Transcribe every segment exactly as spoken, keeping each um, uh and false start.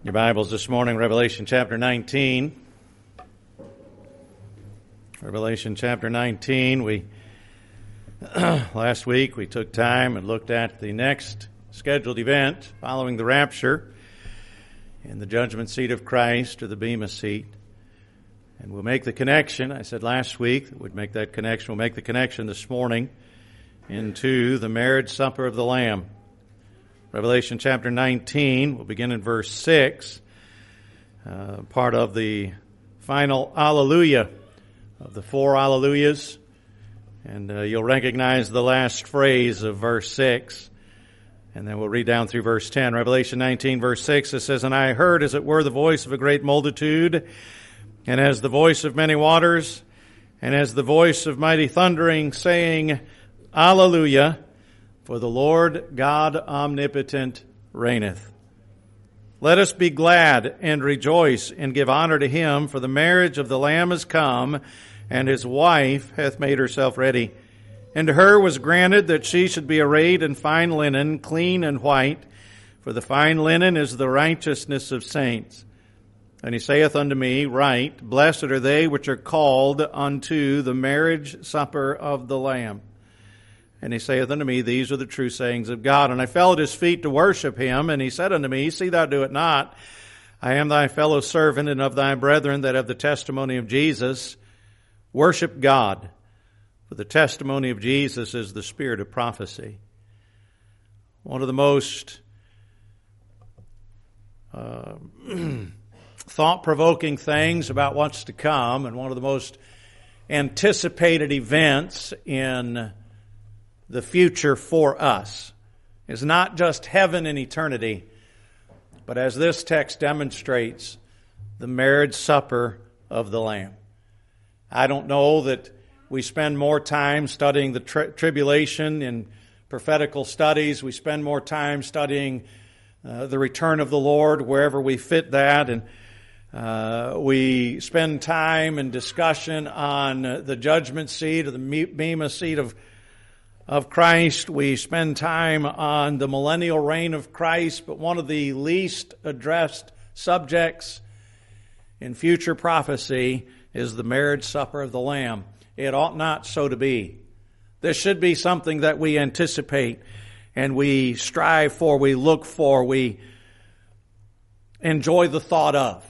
Your Bibles this morning, Revelation chapter nineteen. Revelation chapter nineteen. We last week we took time and looked at the next scheduled event following the rapture in the judgment seat of Christ, or the Bema seat. And we'll make the connection. I said last week that we'd make that connection. We'll make the connection this morning into the marriage supper of the Lamb. Revelation chapter nineteen, we'll begin in verse six, uh, part of the final Alleluia of the four Alleluias. And uh, you'll recognize the last phrase of verse six. And then we'll read down through verse ten. Revelation nineteen, verse six, it says, "And I heard as it were the voice of a great multitude, and as the voice of many waters, and as the voice of mighty thundering, saying, Alleluia! For the Lord God omnipotent reigneth. Let us be glad and rejoice and give honor to him, for the marriage of the Lamb is come, and his wife hath made herself ready. And to her was granted that she should be arrayed in fine linen, clean and white, for the fine linen is the righteousness of saints. And he saith unto me, Write, Blessed are they which are called unto the marriage supper of the Lamb. And he saith unto me, These are the true sayings of God. And I fell at his feet to worship him. And he said unto me, See thou do it not. I am thy fellow servant and of thy brethren that have the testimony of Jesus. Worship God. For the testimony of Jesus is the spirit of prophecy." One of the most uh, thought-provoking things about what's to come, and one of the most anticipated events in the future for us, is not just heaven and eternity, but as this text demonstrates, the marriage supper of the Lamb. I don't know that we spend more time studying the tri- tribulation in prophetical studies. We spend more time studying uh, the return of the Lord wherever we fit that, and uh, we spend time in discussion on uh, the judgment seat or the Bema seat of of Christ. We spend time on the millennial reign of Christ, but one of the least addressed subjects in future prophecy is the marriage supper of the Lamb. It ought not so to be. This should be something that we anticipate and we strive for, we look for, we enjoy the thought of.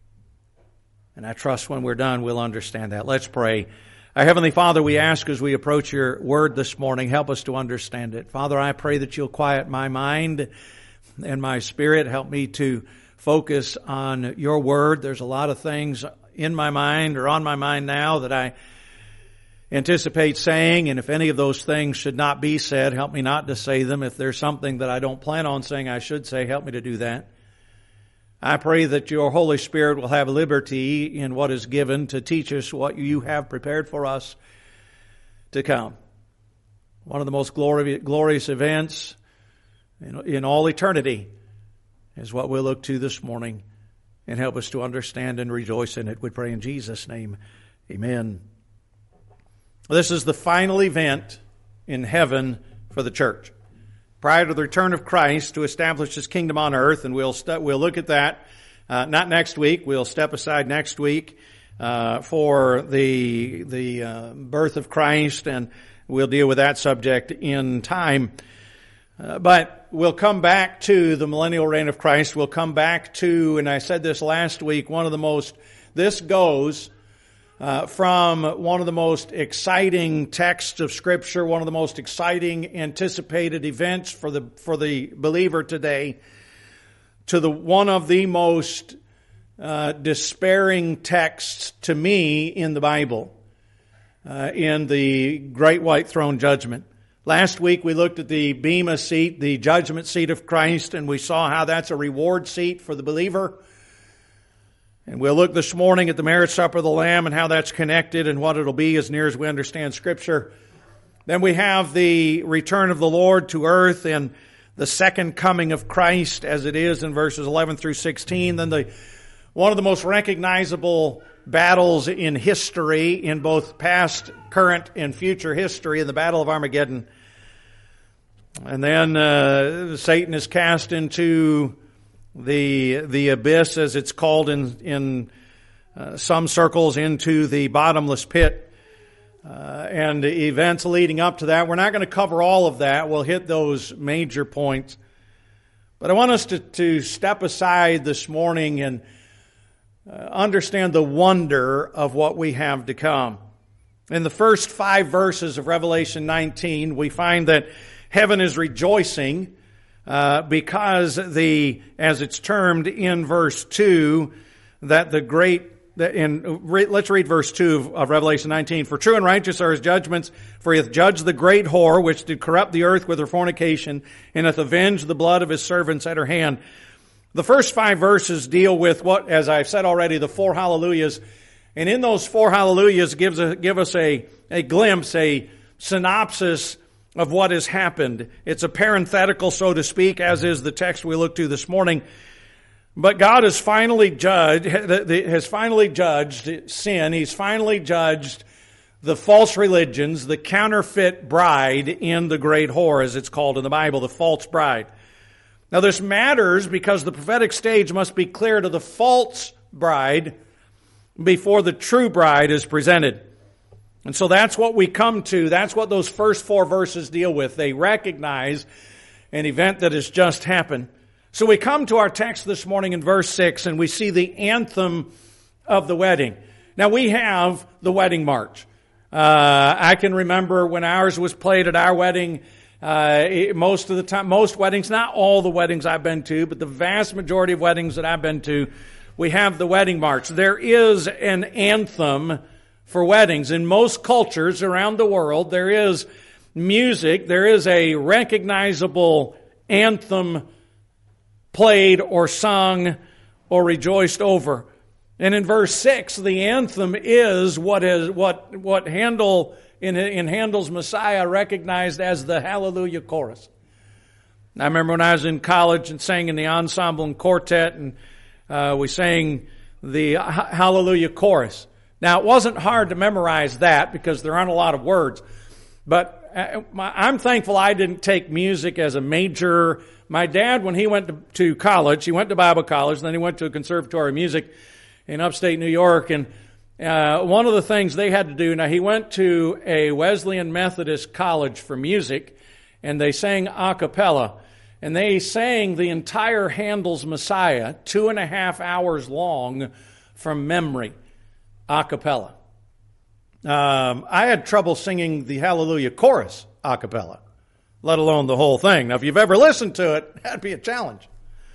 And I trust when we're done we'll understand that. Let's pray. Our Heavenly Father, we ask as we approach your word this morning, help us to understand it. Father, I pray that you'll quiet my mind and my spirit. Help me to focus on your word. There's a lot of things in my mind or on my mind now that I anticipate saying, and if any of those things should not be said, help me not to say them. If there's something that I don't plan on saying I should say, help me to do that. I pray that your Holy Spirit will have liberty in what is given to teach us what you have prepared for us to come. One of the most glorious events in all eternity is what we'll look to this morning, and help us to understand and rejoice in it. We pray in Jesus' name. Amen. This is the final event in heaven for the church, prior to the return of Christ to establish his kingdom on earth, and we'll st- we'll look at that uh, not next week. We'll step aside next week uh, for the the uh, birth of Christ, and we'll deal with that subject in time. Uh, but we'll come back to the millennial reign of Christ. We'll come back to, and I said this last week, one of the most, this goes Uh, from one of the most exciting texts of Scripture, one of the most exciting anticipated events for the for the believer today, to the one of the most uh, despairing texts to me in the Bible, uh, in the Great White Throne Judgment. Last week we looked at the Bema seat, the judgment seat of Christ, and we saw how that's a reward seat for the believer. And we'll look this morning at the marriage supper of the Lamb and how that's connected and what it'll be as near as we understand Scripture. Then we have the return of the Lord to earth and the second coming of Christ as it is in verses eleven through sixteen. Then the one of the most recognizable battles in history, in both past, current, and future history, in the Battle of Armageddon. And then uh, Satan is cast into the the abyss, as it's called in in uh, some circles, into the bottomless pit, uh, and events leading up to that. We're not going to cover all of that. We'll hit those major points. But I want us to, to step aside this morning and uh, understand the wonder of what we have to come. In the first five verses of Revelation nineteen, we find that heaven is rejoicing uh, because the, as it's termed in verse two, that the great, that in, let's read verse two of, of Revelation nineteen. For true and righteous are his judgments, for he hath judged the great whore, which did corrupt the earth with her fornication, and hath avenged the blood of his servants at her hand. The first five verses deal with what, as I've said already, the four hallelujahs. And in those four hallelujahs gives a, give us a, a glimpse, a synopsis of what has happened. It's a parenthetical, so to speak, as is the text we look to this morning. But God has finally judged, has finally judged sin. He's finally judged the false religions, the counterfeit bride in the great whore, as it's called in the Bible, the false bride. Now this matters because the prophetic stage must be clear to the false bride before the true bride is presented. And so that's what we come to. That's what those first four verses deal with. They recognize an event that has just happened. So we come to our text this morning in verse six, and we see the anthem of the wedding. Now we have the wedding march. Uh, I can remember when ours was played at our wedding, uh, most of the time, most weddings, not all the weddings I've been to, but the vast majority of weddings that I've been to, we have the wedding march. There is an anthem for weddings. In most cultures around the world, there is music, there is a recognizable anthem played or sung or rejoiced over. And in verse six, the anthem is what is what what Handel in in Handel's Messiah recognized as the Hallelujah Chorus. I remember when I was in college and sang in the ensemble and quartet, and uh, we sang the Hallelujah Chorus. Now, it wasn't hard to memorize that because there aren't a lot of words. But I'm thankful I didn't take music as a major. My dad, when he went to, to college, he went to Bible college, then he went to a conservatory of music in upstate New York. And uh, one of the things they had to do, now he went to a Wesleyan Methodist college for music, and they sang a cappella. And they sang the entire Handel's Messiah, two and a half hours long, from memory, a cappella. Um, I had trouble singing the Hallelujah Chorus a cappella, let alone the whole thing. Now, if you've ever listened to it, that'd be a challenge.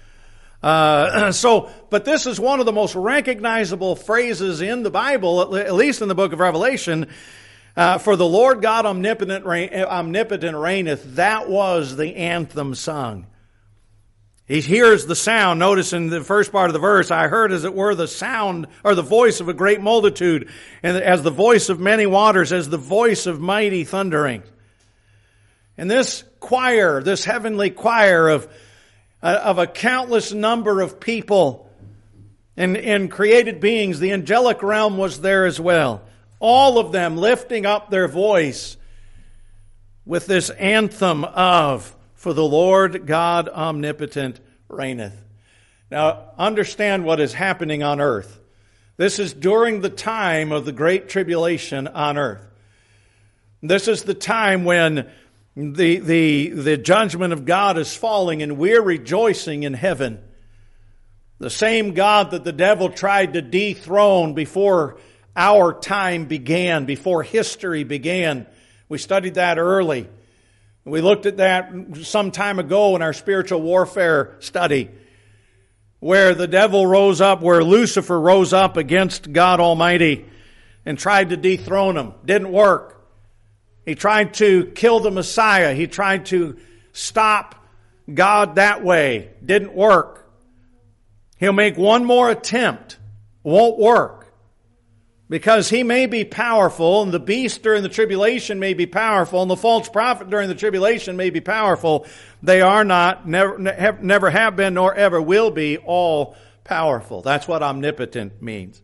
Uh, so, but this is one of the most recognizable phrases in the Bible, at least in the book of Revelation. Uh, for the Lord God omnipotent, reign, omnipotent reigneth. That was the anthem sung. He hears the sound. Notice in the first part of the verse, I heard as it were the sound or the voice of a great multitude, and as the voice of many waters, as the voice of mighty thundering. And this choir, this heavenly choir of, uh, of a countless number of people and, and created beings, the angelic realm was there as well. All of them lifting up their voice with this anthem of, for the Lord God omnipotent reigneth. Now, understand what is happening on earth. This is during the time of the great tribulation on earth. This is the time when the, the, the judgment of God is falling and we're rejoicing in heaven. The same God that the devil tried to dethrone before our time began, before history began. We studied that early. We looked at that some time ago in our spiritual warfare study, where the devil rose up, where Lucifer rose up against God Almighty and tried to dethrone him. Didn't work. He tried to kill the Messiah. He tried to stop God that way. Didn't work. He'll make one more attempt. Won't work. Because he may be powerful, and the beast during the tribulation may be powerful, and the false prophet during the tribulation may be powerful. They are not, never, never have been, nor ever will be all powerful. That's what omnipotent means.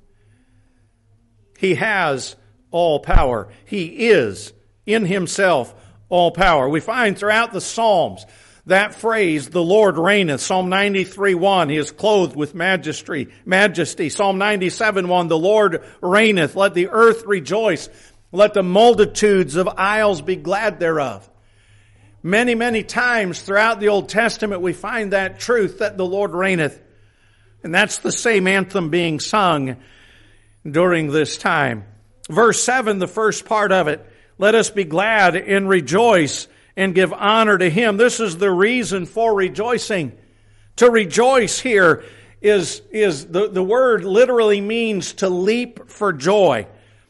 He has all power. He is in himself all power. We find throughout the Psalms That phrase, the Lord reigneth, Psalm ninety-three one, He is clothed with majesty. Majesty. Psalm ninety-seven one, the Lord reigneth, let the earth rejoice, let the multitudes of isles be glad thereof. Many, many times throughout the Old Testament we find that truth, that the Lord reigneth. And that's the same anthem being sung during this time. Verse seven, the first part of it, let us be glad and rejoice and give honor to Him. This is the reason for rejoicing. To rejoice here is, is the, the word literally means to leap for joy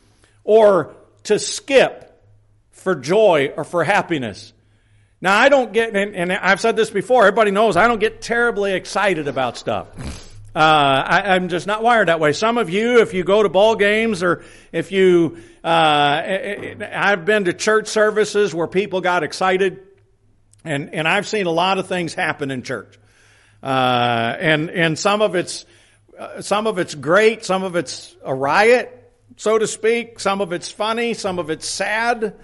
or to skip for joy or for happiness. Now I don't get, and, and I've said this before, everybody knows I don't get terribly excited about stuff. Uh, I, I'm just not wired that way. Some of you, if you go to ball games or if you, uh, I've been to church services where people got excited, and, and I've seen a lot of things happen in church. Uh, and, and some of it's, uh, some of it's great, some of it's a riot, so to speak, some of it's funny, some of it's sad,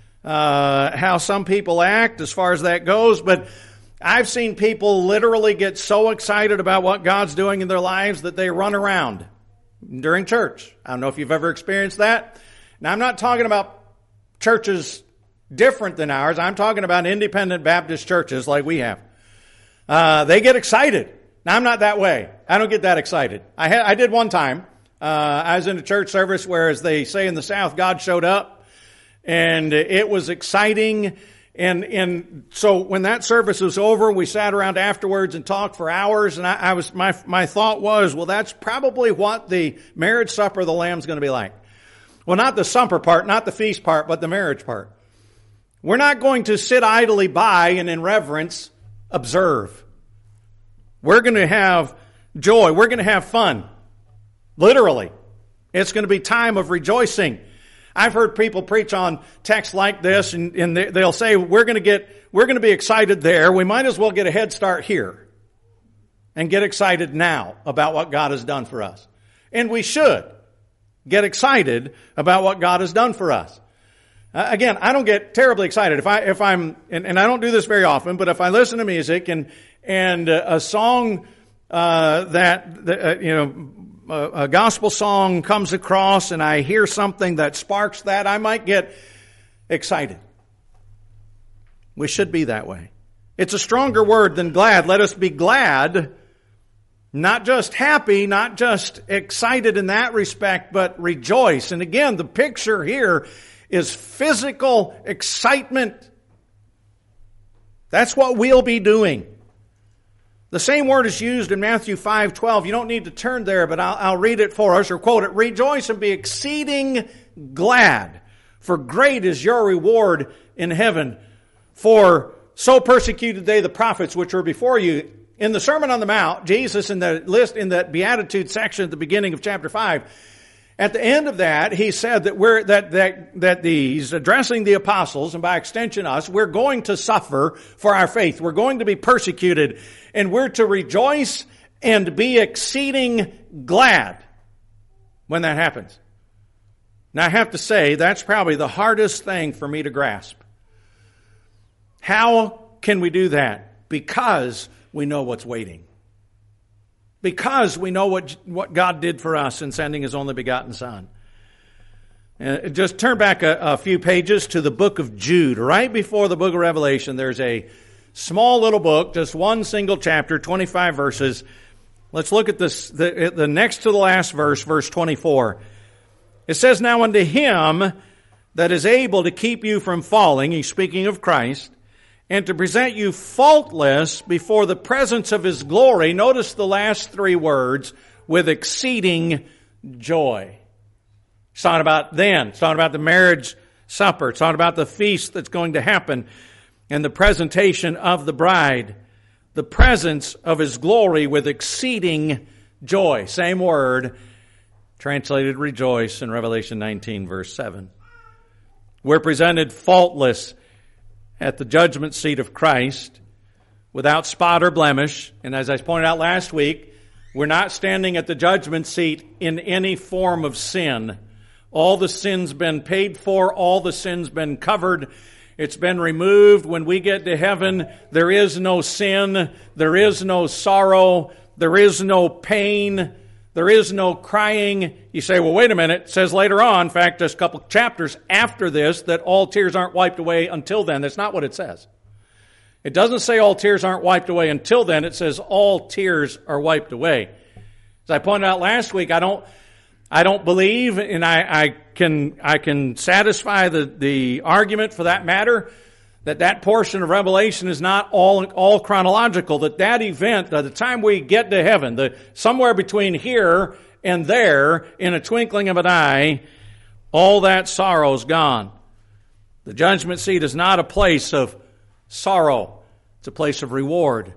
uh, how some people act as far as that goes, but I've seen people literally get so excited about what God's doing in their lives that they run around during church. I don't know if you've ever experienced that. Now, I'm not talking about churches different than ours. I'm talking about independent Baptist churches like we have. Uh, they get excited. Now, I'm not that way. I don't get that excited. I had, I did one time. Uh, I was in a church service where, as they say in the South, God showed up, and it was exciting. And, and so when that service was over, we sat around afterwards and talked for hours. And I, I was, my, my thought was, well, that's probably what the marriage supper of the Lamb's going to be like. Well, not the supper part, not the feast part, but the marriage part. We're not going to sit idly by and in reverence observe. We're going to have joy. We're going to have fun. Literally. It's going to be time of rejoicing. I've heard people preach on texts like this, and, and they'll say, we're going to get, we're going to be excited there. We might as well get a head start here and get excited now about what God has done for us. And we should get excited about what God has done for us. Uh, again, I don't get terribly excited. If I, if I'm, and, and I don't do this very often, but if I listen to music and, and uh, a song, uh, that, that uh, you know, a gospel song comes across and I hear something that sparks that, I might get excited. We should be that way. It's a stronger word than glad. Let us be glad, not just happy, not just excited in that respect, but rejoice. And again, the picture here is physical excitement. That's what we'll be doing. The same word is used in Matthew five twelve. You don't need to turn there, but I'll, I'll read it for us or quote it. Rejoice and be exceeding glad, for great is your reward in heaven. For so persecuted they the prophets which were before you. In the Sermon on the Mount, Jesus in the list, in that Beatitude section at the beginning of chapter five, at the end of that, he said that we're, that, that, that the, he's addressing the apostles, and by extension us, we're going to suffer for our faith. We're going to be persecuted, and we're to rejoice and be exceeding glad when that happens. Now I have to say, that's probably the hardest thing for me to grasp. How can we do that? Because we know what's waiting. Because we know what what God did for us in sending His only begotten Son. Uh, just turn back a, a few pages to the book of Jude. Right before the book of Revelation, there's a small little book, just one single chapter, twenty-five verses. Let's look at this, the, the next to the last verse, verse twenty-four. It says, now unto Him that is able to keep you from falling, he's speaking of Christ, and to present you faultless before the presence of His glory. Notice the last three words, with exceeding joy. It's talking about then. It's talking about the marriage supper. It's talking about the feast that's going to happen and the presentation of the bride. The presence of His glory with exceeding joy. Same word, translated rejoice in Revelation nineteen verse seven. We're presented faultless at the judgment seat of Christ, without spot or blemish. And as I pointed out last week, we're not standing at the judgment seat in any form of sin. All the sin's been paid for, all the sin's been covered, It's been removed. When we get to heaven, there is no sin. There is no sorrow. There is no pain. There is no crying. You say, well, wait a minute. It says later on, in fact, just a couple chapters after this, that all tears aren't wiped away until then. That's not what it says. It doesn't say all tears aren't wiped away until then. It says all tears are wiped away. As I pointed out last week, I don't, I don't believe, and I, I can, I can satisfy the, the argument for that matter, that that portion of Revelation is not all, all chronological, that that event, by the time we get to heaven, the, somewhere between here and there, in a twinkling of an eye, all that sorrow's gone. The judgment seat is not a place of sorrow. It's a place of reward.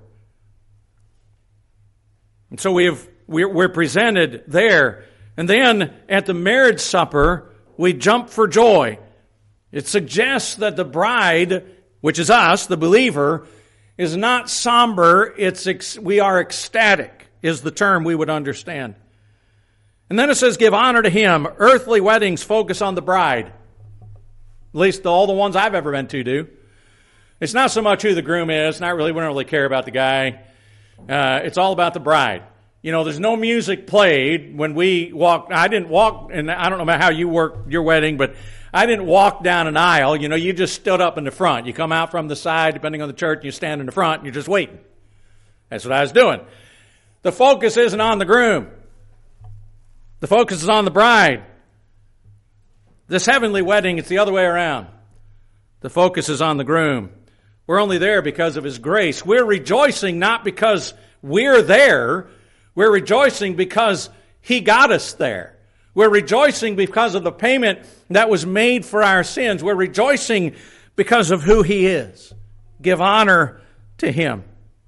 And so we have, we're, we're presented there. And then at the marriage supper, we jump for joy. It suggests that the bride, which is us, the believer, is not somber. It's ex- we are ecstatic, is the term we would understand. And then it says, give honor to him. Earthly weddings focus on the bride. At least all the ones I've ever been to do. It's not so much who the groom is. Not really. We don't really care about the guy. Uh, it's all about the bride. You know, there's no music played when we walk. I didn't walk, and I don't know how you worked your wedding, but I didn't walk down an aisle. You know, you just stood up in the front. You come out from the side, depending on the church, and you stand in the front, and you're just waiting. That's what I was doing. The focus isn't on the groom. The focus is on the bride. This heavenly wedding, it's the other way around. The focus is on the groom. We're only there because of his grace. We're rejoicing not because we're there. We're rejoicing because he got us there. We're rejoicing because of the payment that was made for our sins. We're rejoicing because of who he is. Give honor to him.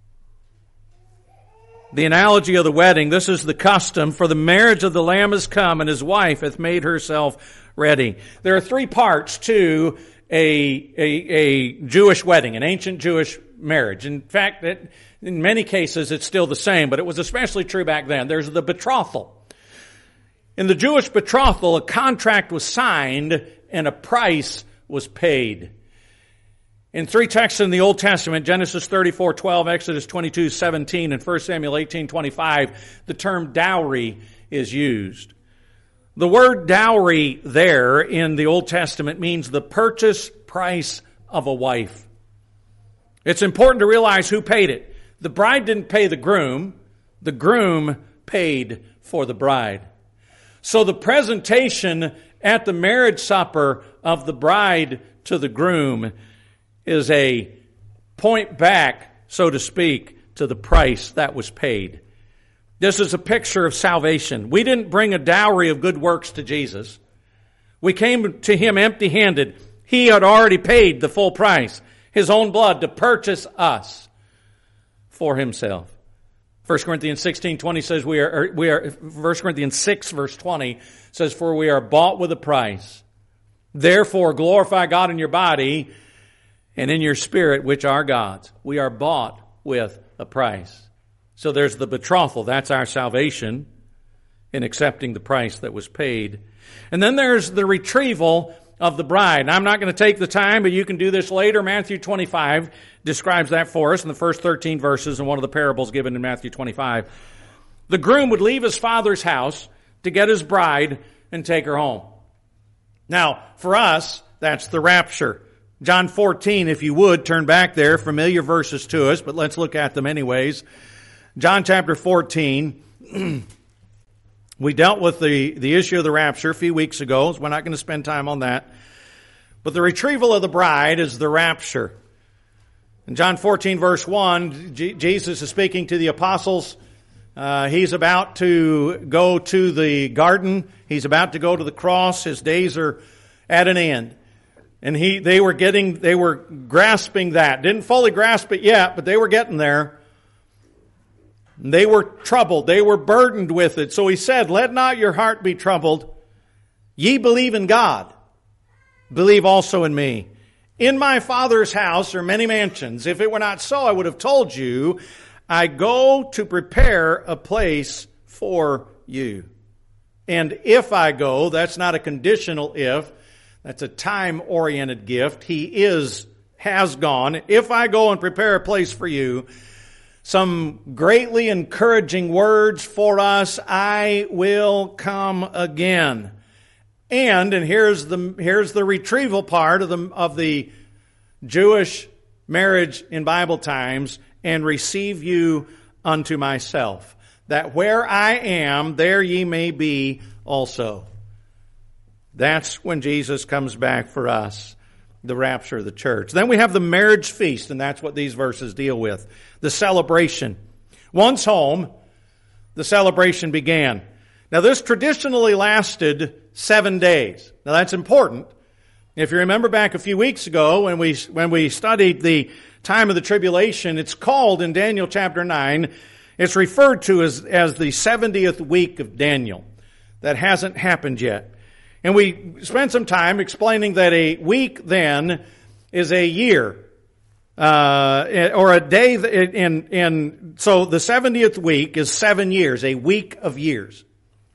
The analogy of the wedding, this is the custom, for the marriage of the Lamb is come, and his wife hath made herself ready. There are three parts to a, a, a Jewish wedding, an ancient Jewish marriage. In fact, it, in many cases it's still the same, but it was especially true back then. There's the betrothal. In the Jewish betrothal, a contract was signed and a price was paid. In three texts in the Old Testament, Genesis thirty-four twelve, Exodus twenty-two seventeen, and First Samuel eighteen twenty-five, the term dowry is used. The word dowry there in the Old Testament means the purchase price of a wife. It's important to realize who paid it. The bride didn't pay the groom. The groom paid for the bride. So the presentation at the marriage supper of the bride to the groom is a point back, so to speak, to the price that was paid. This is a picture of salvation. We didn't bring a dowry of good works to Jesus. We came to him empty-handed. He had already paid the full price, his own blood, to purchase us for himself. First Corinthians sixteen twenty says we are, we are, First Corinthians six verse twenty says, for we are bought with a price. Therefore glorify God in your body and in your spirit, which are God's. We are bought with a price. So there's the betrothal. That's our salvation in accepting the price that was paid. And then there's the retrieval of the bride. And I'm not going to take the time, but you can do this later. Matthew twenty-five describes that for us in the first thirteen verses in one of the parables given in Matthew twenty-five. The groom would leave his father's house to get his bride and take her home. Now, for us, that's the rapture. John fourteen, if you would, turn back there, familiar verses to us, but let's look at them anyways. John chapter fourteen, we dealt with the, the issue of the rapture a few weeks ago, so we're not going to spend time on that. But the retrieval of the bride is the rapture. In John fourteen verse one, G- Jesus is speaking to the apostles. Uh, he's about to go to the garden. He's about to go to the cross. His days are at an end. And he, they were getting, they were grasping that. Didn't fully grasp it yet, but they were getting there. And they were troubled. They were burdened with it. So he said, let not your heart be troubled. Ye believe in God. Believe also in me. In my Father's house are many mansions. If it were not so, I would have told you, I go to prepare a place for you. And if I go, that's not a conditional if. That's a time-oriented gift. He is, has gone. If I go and prepare a place for you, some greatly encouraging words for us, I will come again. And, and here's the, here's the retrieval part of the, of the Jewish marriage in Bible times, and receive you unto myself, that where I am, there ye may be also. That's when Jesus comes back for us, the rapture of the church. Then we have the marriage feast, and that's what these verses deal with. The celebration. Once home, the celebration began. Now this traditionally lasted seven days. Now that's important. If you remember back a few weeks ago when we when we studied the time of the tribulation, it's called in Daniel chapter nine, it's referred to as, as the seventieth week of Daniel. That hasn't happened yet. And we spent some time explaining that a week then is a year, uh, or a day in, in, so the seventieth week is seven years, a week of years.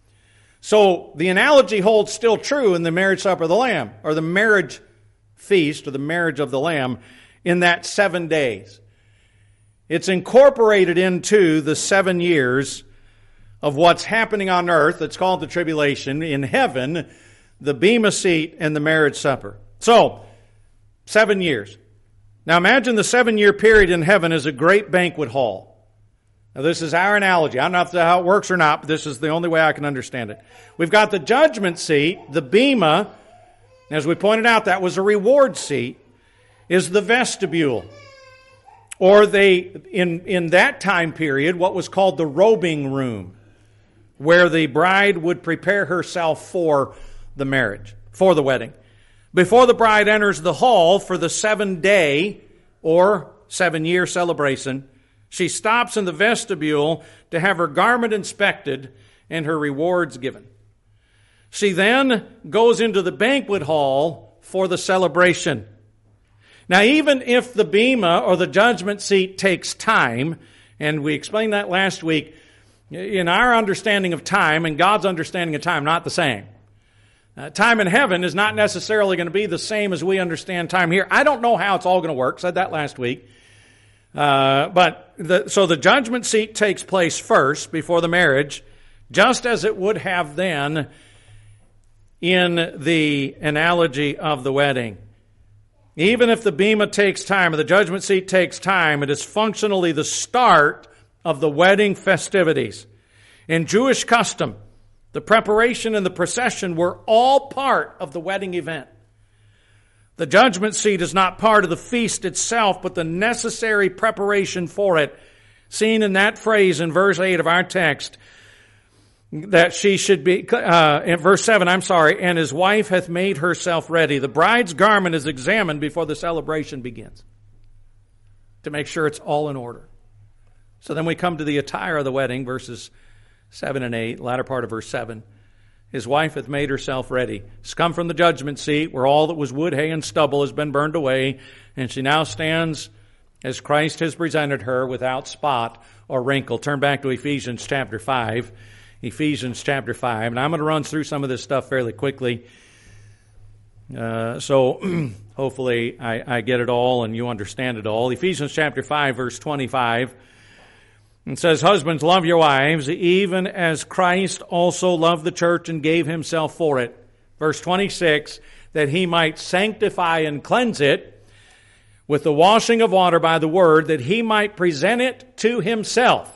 So the analogy holds still true in the marriage supper of the Lamb, or the marriage feast, or the marriage of the Lamb, in that seven days. It's incorporated into the seven years of what's happening on earth. It's called the tribulation. In heaven, the Bema seat and the marriage supper. So, seven years. Now imagine the seven-year period in heaven is a great banquet hall. Now this is our analogy. I don't know if that's how it works or not, but this is the only way I can understand it. We've got the judgment seat, the Bema. As we pointed out, that was a reward seat, is the vestibule. Or they, in, in that time period, what was called the robing room, where the bride would prepare herself for the marriage, for the wedding. Before the bride enters the hall for the seven-day or seven-year celebration, she stops in the vestibule to have her garment inspected and her rewards given. She then goes into the banquet hall for the celebration. Now, even if the Bema or the judgment seat takes time, and we explained that last week, in our understanding of time and God's understanding of time, not the same. Uh, time in heaven is not necessarily going to be the same as we understand time here. I don't know how it's all going to work. Said that last week. Uh, but the, so the judgment seat takes place first before the marriage, just as it would have then in the analogy of the wedding. Even if the Bema takes time or the judgment seat takes time, it is functionally the start of the wedding festivities. In Jewish custom, the preparation and the procession were all part of the wedding event. The judgment seat is not part of the feast itself, but the necessary preparation for it, seen in that phrase in verse eight of our text, that she should be, uh, in verse seven, I'm sorry, and his wife hath made herself ready. The bride's garment is examined before the celebration begins to make sure it's all in order. So then we come to the attire of the wedding, verses seven and eight, latter part of verse seven. His wife hath made herself ready. She's come from the judgment seat where all that was wood, hay, and stubble has been burned away, and she now stands as Christ has presented her without spot or wrinkle. Turn back to Ephesians chapter five. Ephesians chapter five. And I'm going to run through some of this stuff fairly quickly. Uh, so hopefully I, I get it all and you understand it all. Ephesians chapter five, verse twenty-five. It says, husbands, love your wives, even as Christ also loved the church and gave himself for it. Verse twenty-six, that he might sanctify and cleanse it with the washing of water by the word, that he might present it to himself,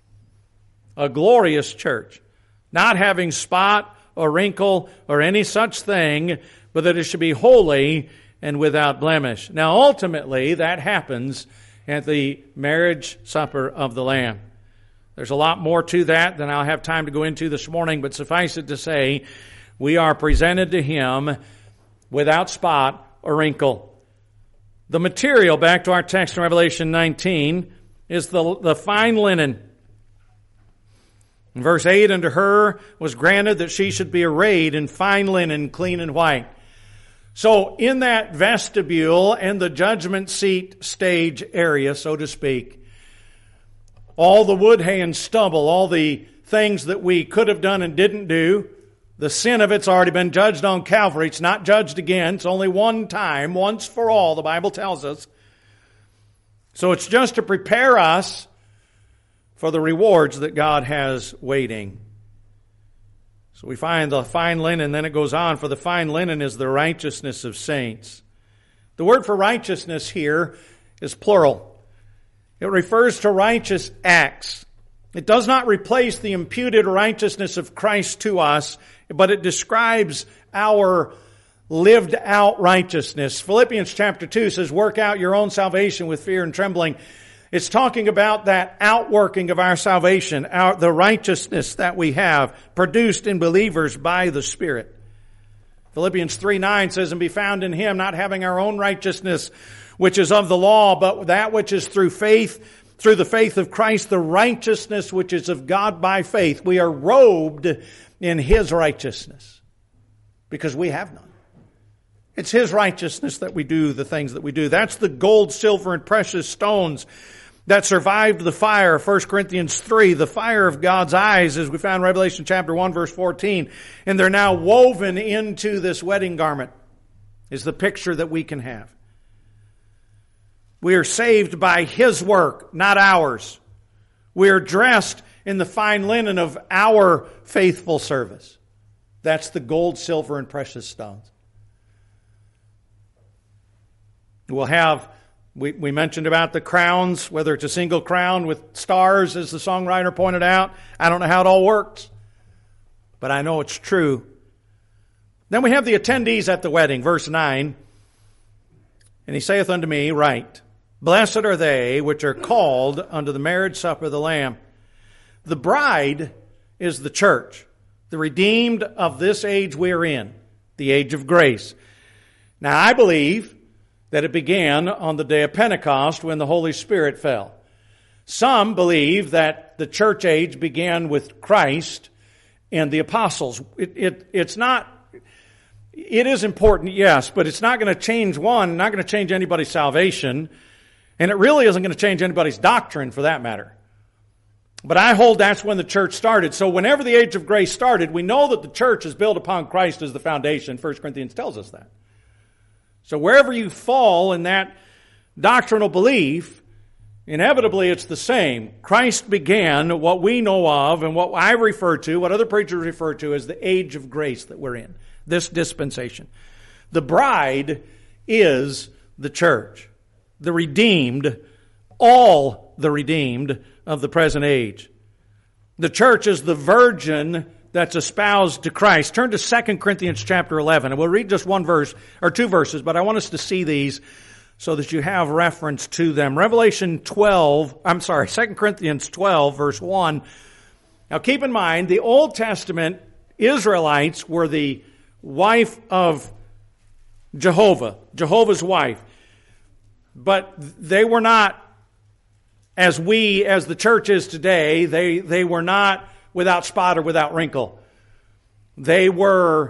a glorious church, not having spot or wrinkle or any such thing, but that it should be holy and without blemish. Now, ultimately, that happens at the marriage supper of the Lamb. There's a lot more to that than I'll have time to go into this morning, but suffice it to say, we are presented to him without spot or wrinkle. The material, back to our text in Revelation nineteen, is the, the fine linen. In verse eight, unto her was granted that she should be arrayed in fine linen, clean and white. So in that vestibule and the judgment seat stage area, so to speak, all the wood, hay, and stubble, all the things that we could have done and didn't do, The sin of it's already been judged on Calvary. It's not judged again. It's only one time, once for all, the Bible tells us. So it's just to prepare us for the rewards that God has waiting. So we find the fine linen, then it goes on, for the fine linen is the righteousness of saints. The word for righteousness here is plural. It refers to righteous acts. It does not replace the imputed righteousness of Christ to us, but it describes our lived out righteousness. Philippians chapter two says, work out your own salvation with fear and trembling. It's talking about that outworking of our salvation, our, the righteousness that we have produced in believers by the Spirit. Philippians three nine says, and be found in Him, not having our own righteousness, which is of the law, but that which is through faith, through the faith of Christ, the righteousness which is of God by faith. We are robed in His righteousness because we have none. It's His righteousness that we do the things that we do. That's the gold, silver, and precious stones that survived the fire. First Corinthians three, the fire of God's eyes, as we found in Revelation chapter one, verse fourteen. And they're now woven into this wedding garment, is the picture that we can have. We are saved by His work, not ours. We are dressed in the fine linen of our faithful service. That's the gold, silver, and precious stones. We'll have, we, we mentioned about the crowns, whether it's a single crown with stars, as the songwriter pointed out. I don't know how it all works, but I know it's true. Then we have the attendees at the wedding, verse nine. And he saith unto me, write, blessed are they which are called unto the marriage supper of the Lamb. The bride is the church, the redeemed of this age we are in, the age of grace. Now I believe that it began on the day of Pentecost when the Holy Spirit fell. Some believe that the church age began with Christ and the apostles. It, it, it's not, it is important, yes, but it's not going to change one, not going to change anybody's salvation, and it really isn't going to change anybody's doctrine for that matter. But I hold that's when the church started. So whenever the age of grace started, we know that the church is built upon Christ as the foundation. First Corinthians tells us that. So wherever you fall in that doctrinal belief, inevitably it's the same. Christ began what we know of and what I refer to, what other preachers refer to as the age of grace that we're in, this dispensation. The bride is the church, the redeemed, all the redeemed of the present age. The church is the virgin that's espoused to Christ. Turn to Second Corinthians chapter eleven, and we'll read just one verse, or two verses, but I want us to see these so that you have reference to them. Revelation twelve, I'm sorry, Second Corinthians twelve, verse one. Now keep in mind, the Old Testament Israelites were the wife of Jehovah, Jehovah's wife. But they were not, as we, as the church is today, they, they were not without spot or without wrinkle. They were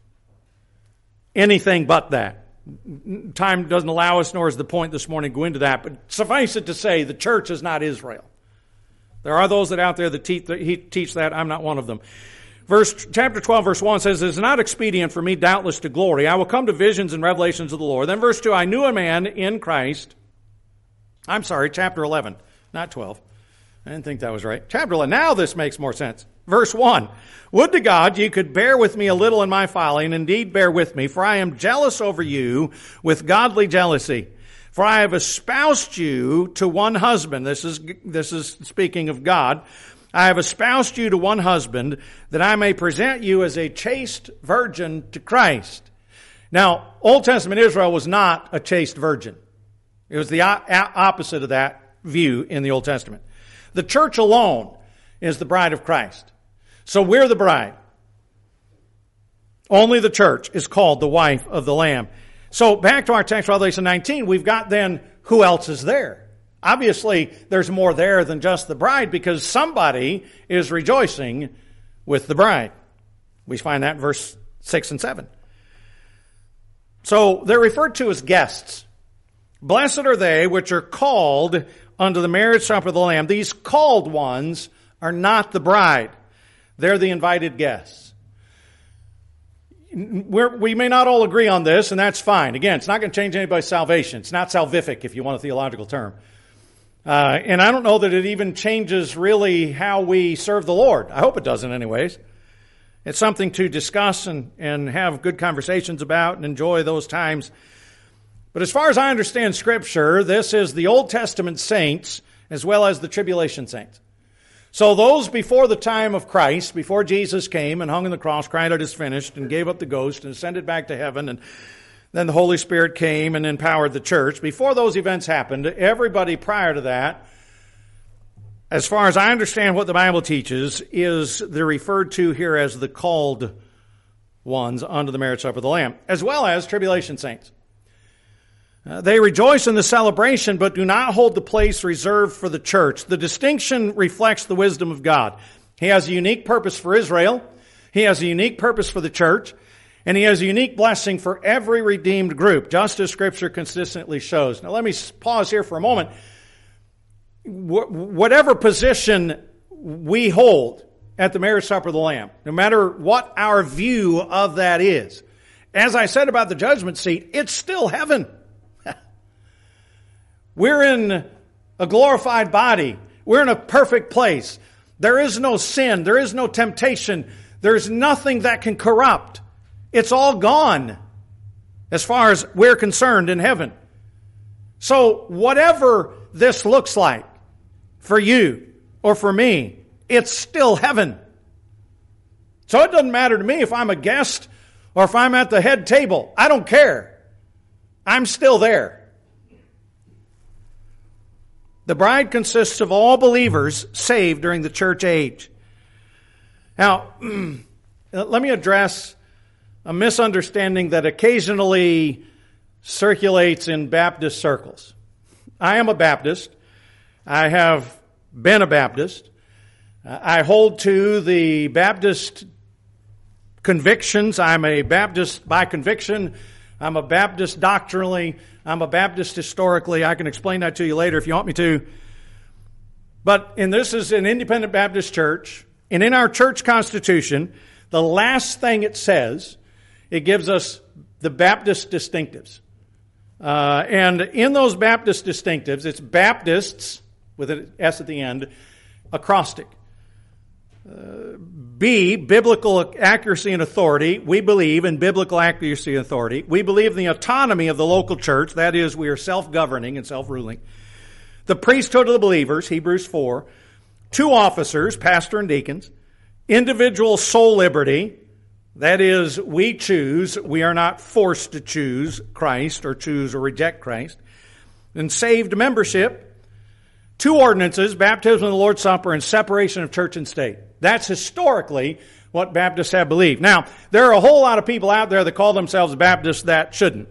anything but that. Time doesn't allow us, nor is the point this morning to go into that. But suffice it to say, the church is not Israel. There are those that out there that teach, that teach that. I'm not one of them. Verse, chapter twelve, verse one says, it is not expedient for me doubtless to glory. I will come to visions and revelations of the Lord. Then verse two, I knew a man in Christ. I'm sorry, chapter eleven, not twelve. I didn't think that was right. Chapter eleven. Now this makes more sense. Verse one. Would to God ye could bear with me a little in my folly, and indeed bear with me, for I am jealous over you with godly jealousy. For I have espoused you to one husband. This is, this is speaking of God. I have espoused you to one husband, that I may present you as a chaste virgin to Christ. Now, Old Testament Israel was not a chaste virgin. It was the opposite of that view in the Old Testament. The church alone is the bride of Christ. So we're the bride. Only the church is called the wife of the Lamb. So back to our text, Revelation nineteen, we've got then who else is there? Obviously, there's more there than just the bride because somebody is rejoicing with the bride. We find that in verse six and seven. So they're referred to as guests. Blessed are they which are called unto the marriage supper of the Lamb. These called ones are not the bride. They're the invited guests. we're, we may not all agree on this, and that's fine. Again, it's not going to change anybody's salvation. It's not salvific, if you want a theological term. Uh, and I don't know that it even changes really how we serve the Lord. I hope it doesn't anyways. It's something to discuss and, and have good conversations about and enjoy those times. But as far as I understand Scripture, this is the Old Testament saints as well as the tribulation saints. So those before the time of Christ, before Jesus came and hung on the cross, cried out, "It is finished," and gave up the ghost and ascended back to heaven, and then the Holy Spirit came and empowered the church. Before those events happened, everybody prior to that, as far as I understand what the Bible teaches, is they're referred to here as the called ones unto the marriage supper of the Lamb, as well as tribulation saints. Uh, they rejoice in the celebration, but do not hold the place reserved for the church. The distinction reflects the wisdom of God. He has a unique purpose for Israel. He has a unique purpose for the church. And He has a unique blessing for every redeemed group, just as Scripture consistently shows. Now let me pause here for a moment. Wh- whatever position we hold at the marriage supper of the Lamb, no matter what our view of that is, as I said about the judgment seat, it's still heaven. We're in a glorified body. We're in a perfect place. There is no sin. There is no temptation. There's nothing that can corrupt. It's all gone as far as we're concerned in heaven. So whatever this looks like for you or for me, it's still heaven. So it doesn't matter to me if I'm a guest or if I'm at the head table. I don't care. I'm still there. The bride consists of all believers saved during the church age. Now, let me address a misunderstanding that occasionally circulates in Baptist circles. I am a Baptist. I have been a Baptist. I hold to the Baptist convictions. I'm a Baptist by conviction. I'm a Baptist doctrinally. I'm a Baptist historically. I can explain that to you later if you want me to. But, and this is an independent Baptist church, and in our church constitution, the last thing it says, it gives us the Baptist distinctives. Uh, and in those Baptist distinctives, it's Baptists, with an S at the end, acrostic. Uh, B, biblical accuracy and authority. We believe in biblical accuracy and authority. We believe in the autonomy of the local church. That is, we are self-governing and self-ruling. The priesthood of the believers, Hebrews four. Two officers, pastor and deacons. Individual soul liberty. That is, we choose. We are not forced to choose Christ or choose or reject Christ. And saved membership. Two ordinances, baptism and the Lord's Supper, and separation of church and state. That's historically what Baptists have believed. Now, there are a whole lot of people out there that call themselves Baptists that shouldn't,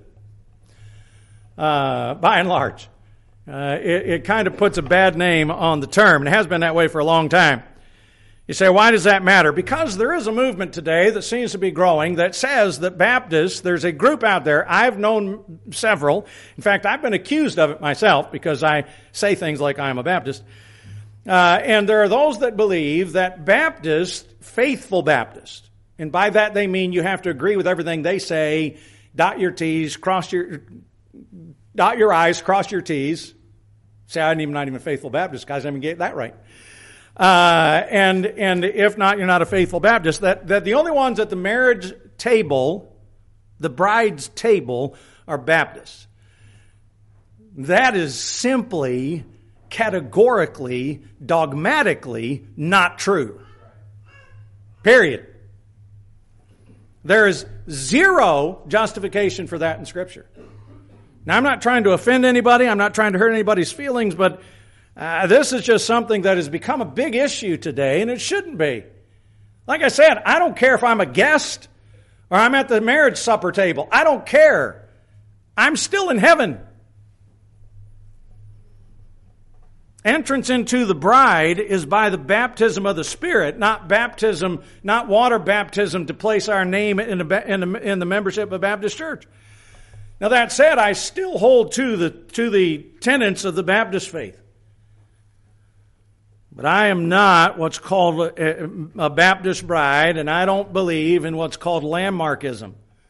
uh, by and large. Uh, it, it kind of puts a bad name on the term, and it has been that way for a long time. You say, why does that matter? Because there is a movement today that seems to be growing that says that Baptists, there's a group out there, I've known several. In fact, I've been accused of it myself because I say things like I'm a Baptist. Uh, and there are those that believe that Baptists, faithful Baptists, and by that they mean you have to agree with everything they say, dot your T's, cross your, dot your I's, cross your T's. Say, I'm even not even a faithful Baptist, guys, I didn't even get that right. Uh, and, and if not, you're not a faithful Baptist. That, that the only ones at the marriage table, the bride's table, are Baptists. That is simply, categorically, dogmatically not true. Period. There is zero justification for that in Scripture. Now, I'm not trying to offend anybody. I'm not trying to hurt anybody's feelings, but Uh, this is just something that has become a big issue today, and it shouldn't be. Like I said, I don't care if I'm a guest or I'm at the marriage supper table. I don't care. I'm still in heaven. Entrance into the bride is by the baptism of the Spirit, not baptism, not water baptism to place our name in the, in the, in the membership of a Baptist church. Now that said, I still hold to the, to the tenets of the Baptist faith. But I am not what's called a, a Baptist bride, and I don't believe in what's called landmarkism.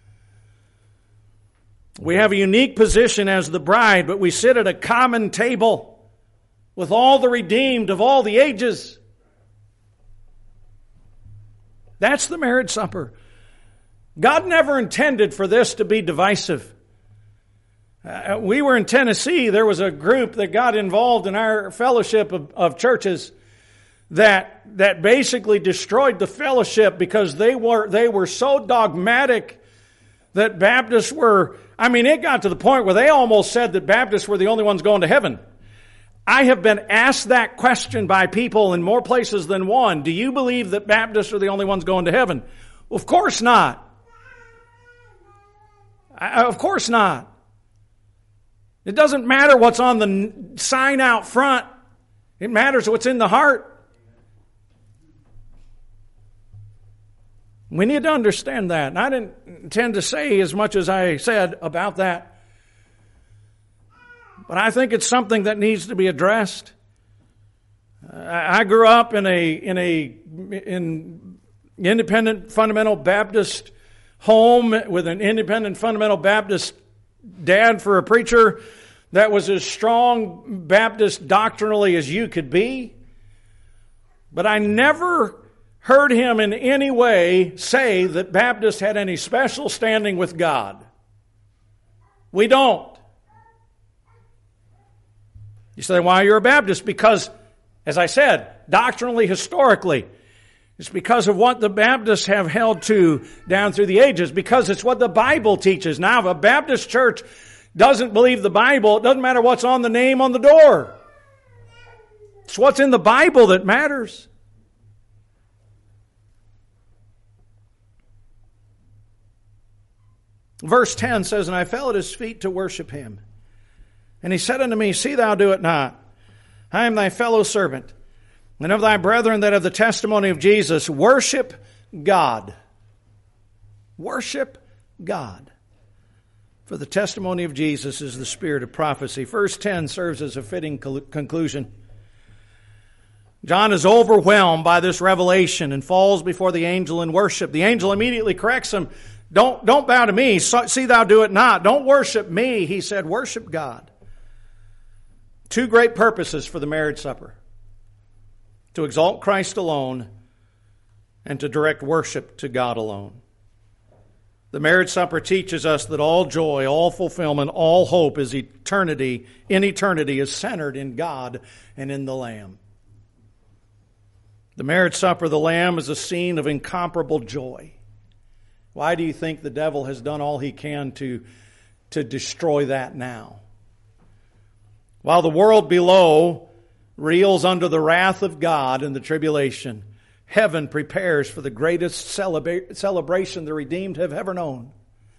We have a unique position as the bride, but we sit at a common table with all the redeemed of all the ages. That's the marriage supper. God never intended for this to be divisive. Uh, we were in Tennessee. There was a group that got involved in our fellowship of, of churches that that basically destroyed the fellowship because they were they were so dogmatic that Baptists were, I mean, it got to the point where they almost said that Baptists were the only ones going to heaven. I have been asked that question by people in more places than one. Do you believe that Baptists are the only ones going to heaven? Well, of course not. I, of course not. It doesn't matter what's on the sign out front. It matters what's in the heart. We need to understand that. And I didn't intend to say as much as I said about that. But I think it's something that needs to be addressed. I grew up in a in a in independent fundamental Baptist home with an independent fundamental Baptist dad for a preacher that was as strong Baptist doctrinally as you could be. But I never heard him in any way say that Baptists had any special standing with God. We don't. You say, why you're a Baptist? Because, as I said, doctrinally, historically, it's because of what the Baptists have held to down through the ages, because it's what the Bible teaches. Now, if a Baptist church doesn't believe the Bible, it doesn't matter what's on the name on the door. It's what's in the Bible that matters. Verse ten says, and I fell at his feet to worship him. And he said unto me, see thou do it not. I am thy fellow servant, and of thy brethren that have the testimony of Jesus. Worship God. Worship God. For the testimony of Jesus is the spirit of prophecy. Verse ten serves as a fitting conclusion. John is overwhelmed by this revelation and falls before the angel in worship. The angel immediately corrects him. Don't, don't bow to me. See thou do it not. Don't worship me. He said, worship God. Two great purposes for the marriage supper. To exalt Christ alone and to direct worship to God alone. The marriage supper teaches us that all joy, all fulfillment, all hope is eternity, in eternity is centered in God and in the Lamb. The marriage supper of the Lamb is a scene of incomparable joy. Why do you think the devil has done all he can to, to destroy that now? While the world below reels under the wrath of God in the tribulation, heaven prepares for the greatest celebra- celebration the redeemed have ever known.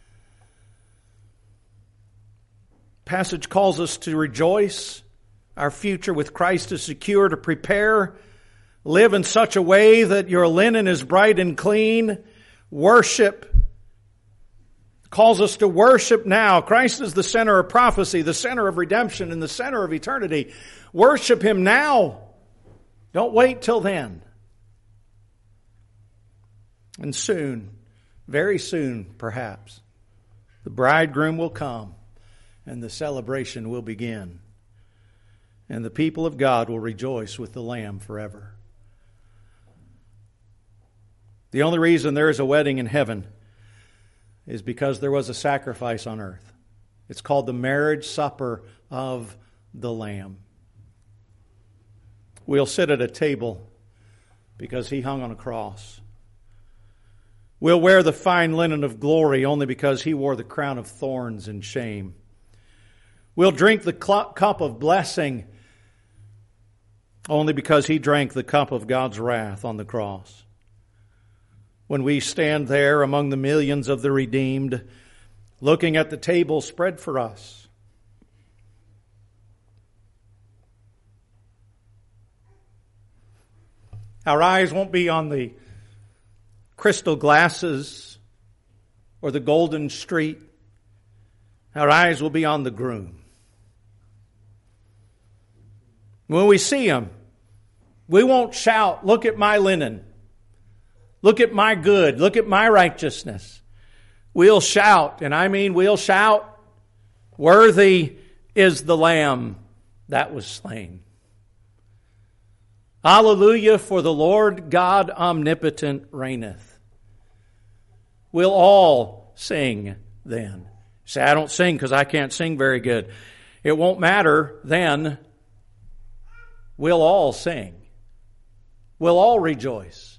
Passage calls us to rejoice. Our future with Christ is secure, to prepare. Live in such a way that your linen is bright and clean. Worship. Calls us to worship now. Christ is the center of prophecy, the center of redemption, and the center of eternity. Worship Him now. Don't wait till then. And soon, very soon perhaps, the bridegroom will come and the celebration will begin. And the people of God will rejoice with the Lamb forever. The only reason there is a wedding in heaven is because there was a sacrifice on earth. It's called the marriage supper of the Lamb. We'll sit at a table because He hung on a cross. We'll wear the fine linen of glory only because He wore the crown of thorns and shame. We'll drink the cup of blessing only because He drank the cup of God's wrath on the cross. When we stand there among the millions of the redeemed, looking at the table spread for us, our eyes won't be on the crystal glasses or the golden street. Our eyes will be on the groom. When we see Him, We won't shout, look at my linen. Look at my good. Look at my righteousness. We'll shout, and I mean we'll shout, worthy is the Lamb that was slain. Hallelujah, for the Lord God omnipotent reigneth. We'll all sing then. Say, I don't sing because I can't sing very good. It won't matter then. We'll all sing. We'll all rejoice.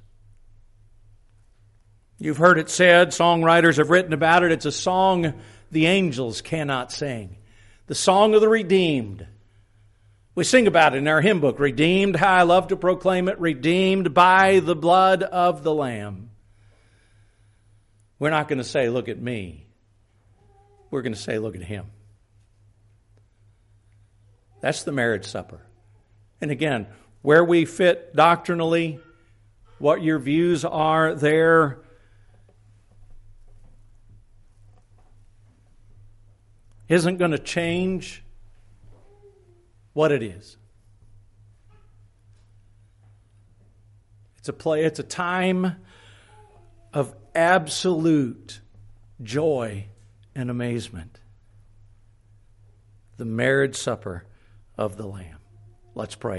You've heard it said, songwriters have written about it, it's a song the angels cannot sing. The song of the redeemed. We sing about it in our hymn book. Redeemed, how I love to proclaim it. Redeemed by the blood of the Lamb. We're not going to say, look at me. We're going to say, look at Him. That's the marriage supper. And again, where we fit doctrinally, what your views are there, isn't going to change what it is. It's a play, it's a time of absolute joy and amazement. The marriage supper of the Lamb. Let's pray.